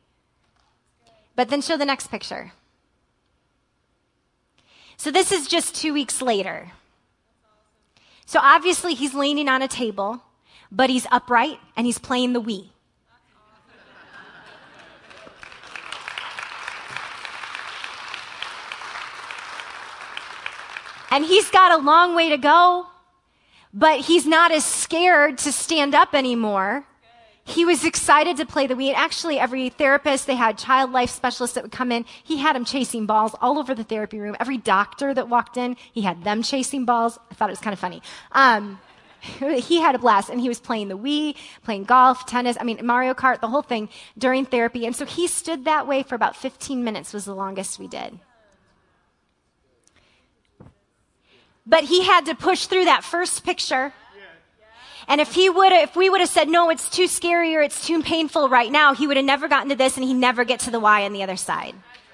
But then show the next picture. So this is just two weeks later. So obviously he's leaning on a table, but he's upright and he's playing the Wii. And he's got a long way to go, but he's not as scared to stand up anymore. He was excited to play the Wii. And actually, every therapist, they had child life specialists that would come in. He had them chasing balls all over the therapy room. Every doctor that walked in, he had them chasing balls. I thought it was kind of funny. Um, he had a blast, and he was playing the Wii, playing golf, tennis, I mean, Mario Kart, the whole thing during therapy. And so he stood that way for about fifteen minutes was the longest we did. But he had to push through that first picture. And if he would, if we would have said, no, it's too scary or it's too painful right now, he would have never gotten to this and he'd never get to the why on the other side.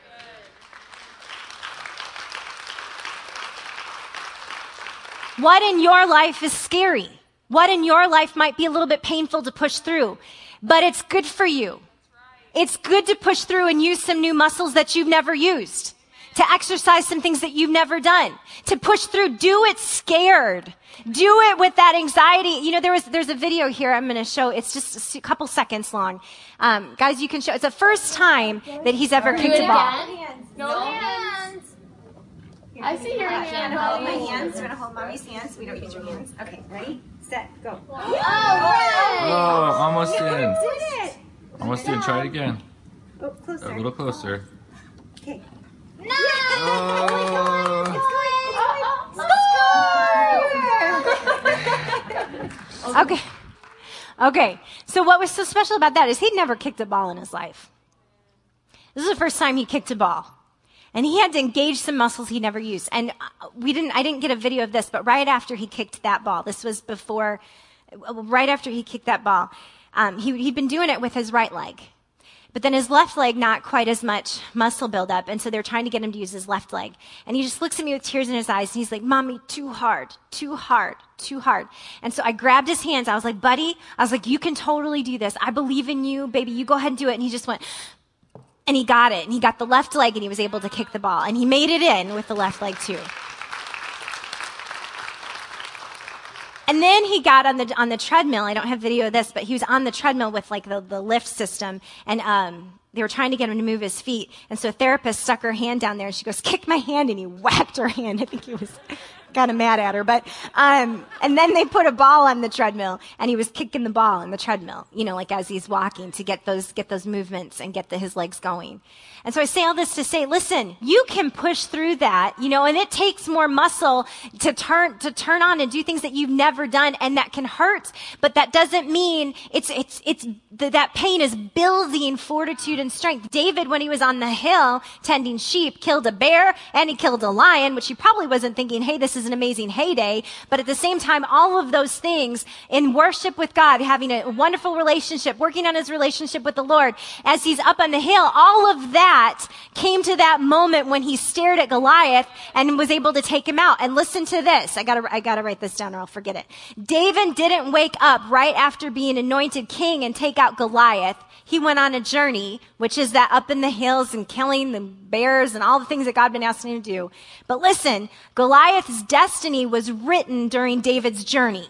What in your life is scary? What in your life might be a little bit painful to push through, but it's good for you. It's good to push through and use some new muscles that you've never used, to exercise some things that you've never done, to push through. Do it scared. Do it with that anxiety. You know, there was, there's a video here I'm going to show. It's just a couple seconds long. Um, guys, you can show. It's the first time that he's ever kicked a ball. No hands. I see your hand. Hold my hands. We're going to hold mommy's hands. We don't use your hands. Okay, ready, set, go. Oh, right. Oh, almost in. Did it. Almost in. Try it again. Oh, closer. A little closer. Okay. No! Oh. Score! Okay. Okay. So what was so special about that is he'd never kicked a ball in his life. This is the first time he kicked a ball. And he had to engage some muscles he never used. And we didn't, I didn't get a video of this, but right after he kicked that ball, this was before, right after he kicked that ball, um, he, he'd been doing it with his right leg. But then his left leg, not quite as much muscle buildup. And so they're trying to get him to use his left leg. And he just looks at me with tears in his eyes. And he's like, Mommy, too hard, too hard, too hard. And so I grabbed his hands. I was like, buddy, I was like, you can totally do this. I believe in you, baby. You go ahead and do it. And he just went, and he got it. And he got the left leg and he was able to kick the ball. And he made it in with the left leg too. And then he got on the on the treadmill. I don't have video of this, but he was on the treadmill with like the, the lift system. And um, they were trying to get him to move his feet. And so a therapist stuck her hand down there and she goes, kick my hand. And he whacked her hand. I think he was kind of mad at her. But um, and then they put a ball on the treadmill and he was kicking the ball on the treadmill, you know, like as he's walking to get those get those movements and get the, his legs going. And so I say all this to say, listen, you can push through that, you know, and it takes more muscle to turn, to turn on and do things that you've never done and that can hurt. But that doesn't mean it's, it's, it's, that pain is building fortitude and strength. David, when he was on the hill tending sheep, killed a bear and he killed a lion, which he probably wasn't thinking, hey, this is an amazing heyday. But at the same time, all of those things in worship with God, having a wonderful relationship, working on his relationship with the Lord, as he's up on the hill, all of that came to that moment when he stared at Goliath and was able to take him out. And listen to this. I gotta, I gotta write this down or I'll forget it. David didn't wake up right after being anointed king and take out Goliath. He went on a journey, which is that up in the hills and killing the bears and all the things that God had been asking him to do. But listen, Goliath's destiny was written during David's journey.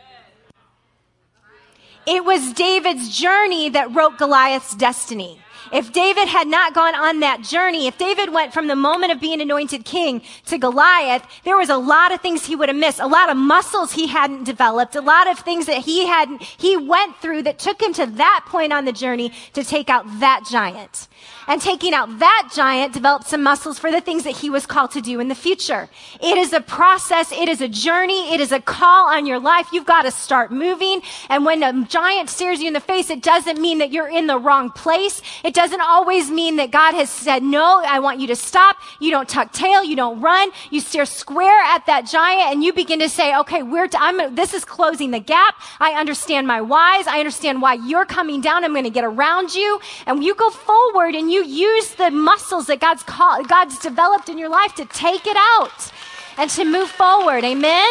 It was David's journey that wrote Goliath's destiny. If David had not gone on that journey, if David went from the moment of being anointed king to Goliath, there was a lot of things he would have missed, a lot of muscles he hadn't developed, a lot of things that he hadn't, he went through that took him to that point on the journey to take out that giant. And taking out that giant developed some muscles for the things that he was called to do in the future. It is a process. It is a journey. It is a call on your life. You've got to start moving. And when a giant stares you in the face, it doesn't mean that you're in the wrong place. It doesn't always mean that God has said, no, I want you to stop. You don't tuck tail. You don't run. You stare square at that giant and you begin to say, okay, we're, t- I'm, this is closing the gap. I understand my whys. I understand why you're coming down. I'm going to get around you. And you go forward and you use the muscles that God's called, God's developed in your life to take it out and to move forward. Amen?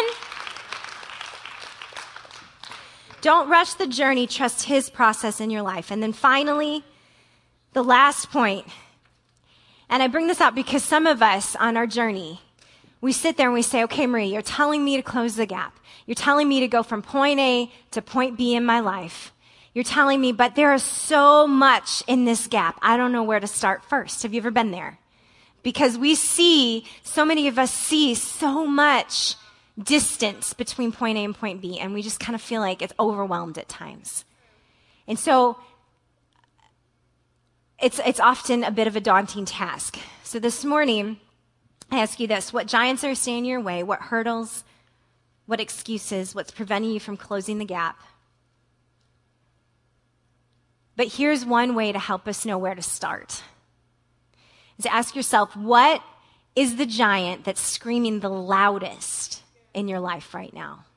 Don't rush the journey. Trust his process in your life. And then finally, the last point, and I bring this up because some of us on our journey, we sit there and we say, okay, Marie, you're telling me to close the gap. You're telling me to go from point A to point B in my life. You're telling me, but there is so much in this gap. I don't know where to start first. Have you ever been there? Because we see, so many of us see so much distance between point A and point B, and we just kind of feel like it's overwhelmed at times. And so it's, it's often a bit of a daunting task. So this morning, I ask you this: what giants are standing in your way? What hurdles? What excuses? What's preventing you from closing the gap? But here's one way to help us know where to start. Is to ask yourself, what is the giant that's screaming the loudest in your life right now?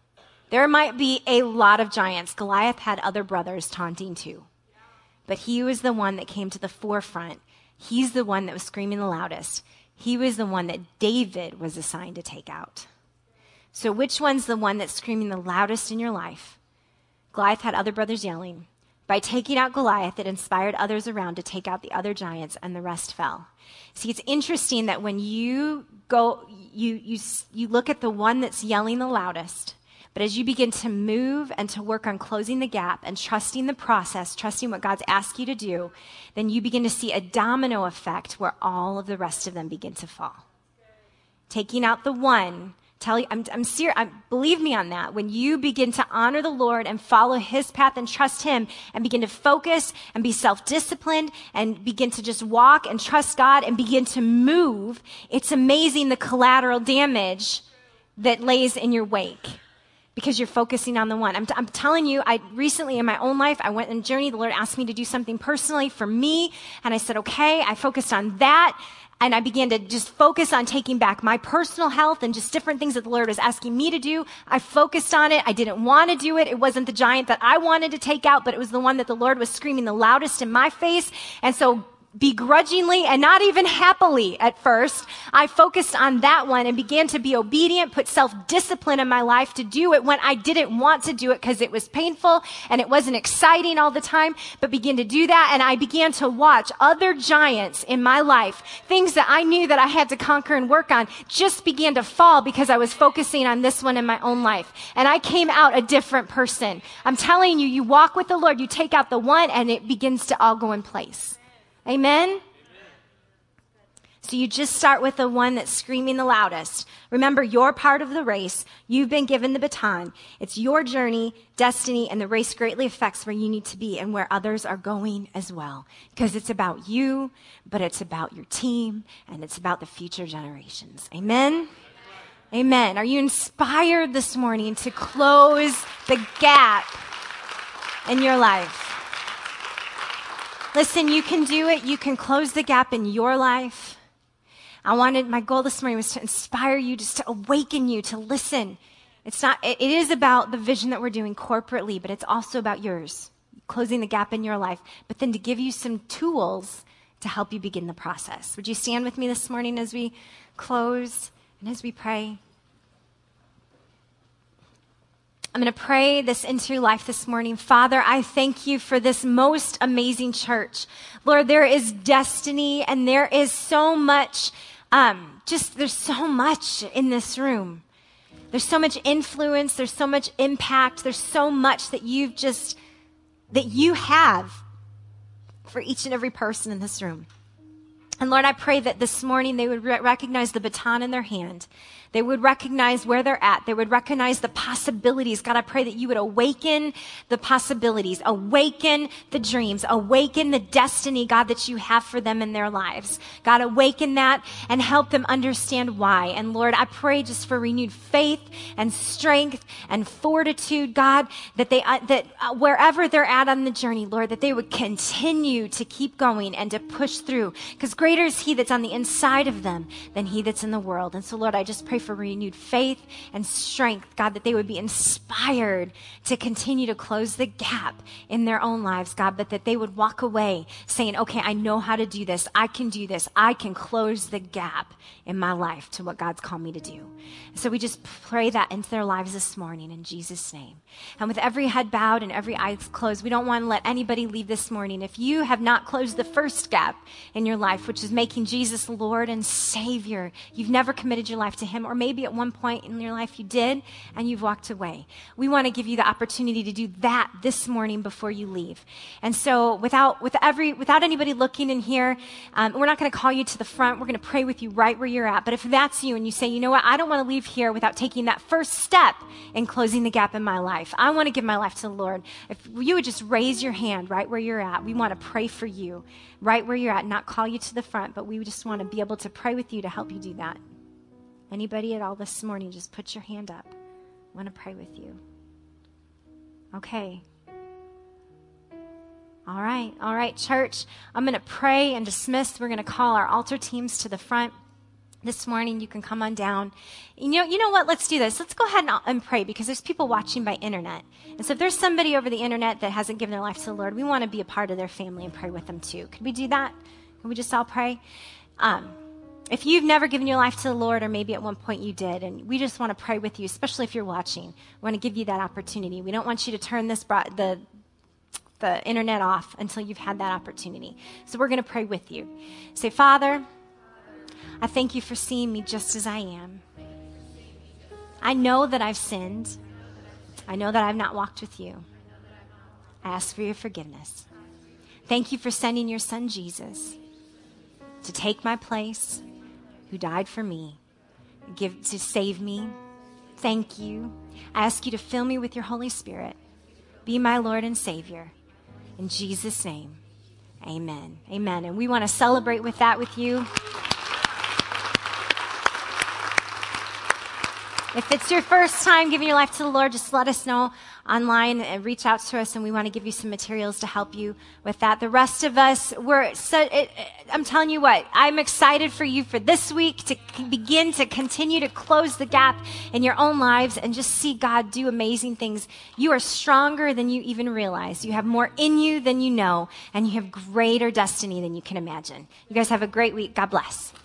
There might be a lot of giants. Goliath had other brothers taunting too. But he was the one that came to the forefront. He's the one that was screaming the loudest. He was the one that David was assigned to take out. So which one's the one that's screaming the loudest in your life? Goliath had other brothers yelling. By taking out Goliath, it inspired others around to take out the other giants, and the rest fell. See, it's interesting that when you go, you, you, you look at the one that's yelling the loudest, but as you begin to move and to work on closing the gap and trusting the process, trusting what God's asked you to do, then you begin to see a domino effect where all of the rest of them begin to fall. Taking out the one, tell you, I'm, I'm serious, I'm, believe me on that. When you begin to honor the Lord and follow his path and trust him and begin to focus and be self-disciplined and begin to just walk and trust God and begin to move, it's amazing the collateral damage that lays in your wake. Because you're focusing on the one. I'm, t- I'm telling you, I recently in my own life, I went on a journey. The Lord asked me to do something personally for me. And I said, okay, I focused on that. And I began to just focus on taking back my personal health and just different things that the Lord was asking me to do. I focused on it. I didn't want to do it. It wasn't the giant that I wanted to take out, but it was the one that the Lord was screaming the loudest in my face. And so begrudgingly and not even happily at first, I focused on that one and began to be obedient, put self-discipline in my life to do it when I didn't want to do it because it was painful and it wasn't exciting all the time, but began to do that. And I began to watch other giants in my life, things that I knew that I had to conquer and work on, just began to fall because I was focusing on this one in my own life. And I came out a different person. I'm telling you, you walk with the Lord, you take out the one and it begins to all go in place. Amen? Amen? So you just start with the one that's screaming the loudest. Remember, you're part of the race. You've been given the baton. It's your journey, destiny, and the race greatly affects where you need to be and where others are going as well. Because it's about you, but it's about your team, and it's about the future generations. Amen? Amen. Are you inspired this morning to close the gap in your life? Listen, you can do it. You can close the gap in your life. I wanted, my goal this morning was to inspire you, just to awaken you, to listen. It's not, it, it is about the vision that we're doing corporately, but it's also about yours, closing the gap in your life, but then to give you some tools to help you begin the process. Would you stand with me this morning as we close and as we pray? I'm going to pray this into your life this morning. Father, I thank you for this most amazing church. Lord, there is destiny and there is so much, um, just there's so much in this room. There's so much influence. There's so much impact. There's so much that you've just, that you have for each and every person in this room. And Lord, I pray that this morning they would re- recognize the baton in their hand. They would recognize where they're at. They would recognize the possibilities. God, I pray that you would awaken the possibilities, awaken the dreams, awaken the destiny, God, that you have for them in their lives. God, awaken that and help them understand why. And Lord, I pray just for renewed faith and strength and fortitude, God, that they, uh, that uh, wherever they're at on the journey, Lord, that they would continue to keep going and to push through. Because greater is he that's on the inside of them than he that's in the world. And so, Lord, I just pray for renewed faith and strength, God, that they would be inspired to continue to close the gap in their own lives, God, but that they would walk away saying, okay, I know how to do this. I can do this. I can close the gap in my life to what God's called me to do. So we just pray that into their lives this morning in Jesus' name. And with every head bowed and every eye closed, we don't want to let anybody leave this morning. If you have not closed the first gap in your life, which is making Jesus Lord and Savior, you've never committed your life to him, or maybe at one point in your life you did and you've walked away. We want to give you the opportunity to do that this morning before you leave. And so without, with every, without anybody looking in here, um, we're not going to call you to the front. We're going to pray with you right where you're at. But if that's you and you say, you know what, I don't want to leave here without taking that first step in closing the gap in my life. I want to give my life to the Lord. If you would just raise your hand right where you're at, we want to pray for you right where you're at, not call you to the front, but we just want to be able to pray with you to help you do that. Anybody at all this morning, just put your hand up. I want to pray with you. Okay. All right. All right, church. I'm going to pray and dismiss. We're going to call our altar teams to the front. this morning, you can come on down. You know, you know what? Let's do this. Let's go ahead and, and pray, because there's people watching by internet. And so if there's somebody over the internet that hasn't given their life to the Lord, we want to be a part of their family and pray with them too. Could we do that? Can we just all pray? Um, if you've never given your life to the Lord, or maybe at one point you did, and we just want to pray with you, especially if you're watching. We want to give you that opportunity. We don't want you to turn this bro- the the internet off until you've had that opportunity. So we're going to pray with you. Say, Father, I thank you for seeing me just as I am. I know that I've sinned. I know that I've not walked with you. I ask for your forgiveness. Thank you for sending your son, Jesus, to take my place, who died for me, give, to save me. Thank you. I ask you to fill me with your Holy Spirit. Be my Lord and Savior. In Jesus' name, amen. Amen. And we want to celebrate with that with you. If it's your first time giving your life to the Lord, just let us know online and reach out to us, and we want to give you some materials to help you with that. The rest of us, we're so, it, it, I'm telling you what, I'm excited for you for this week to c- begin to continue to close the gap in your own lives and just see God do amazing things. You are stronger than you even realize. You have more in you than you know, and you have greater destiny than you can imagine. You guys have a great week. God bless.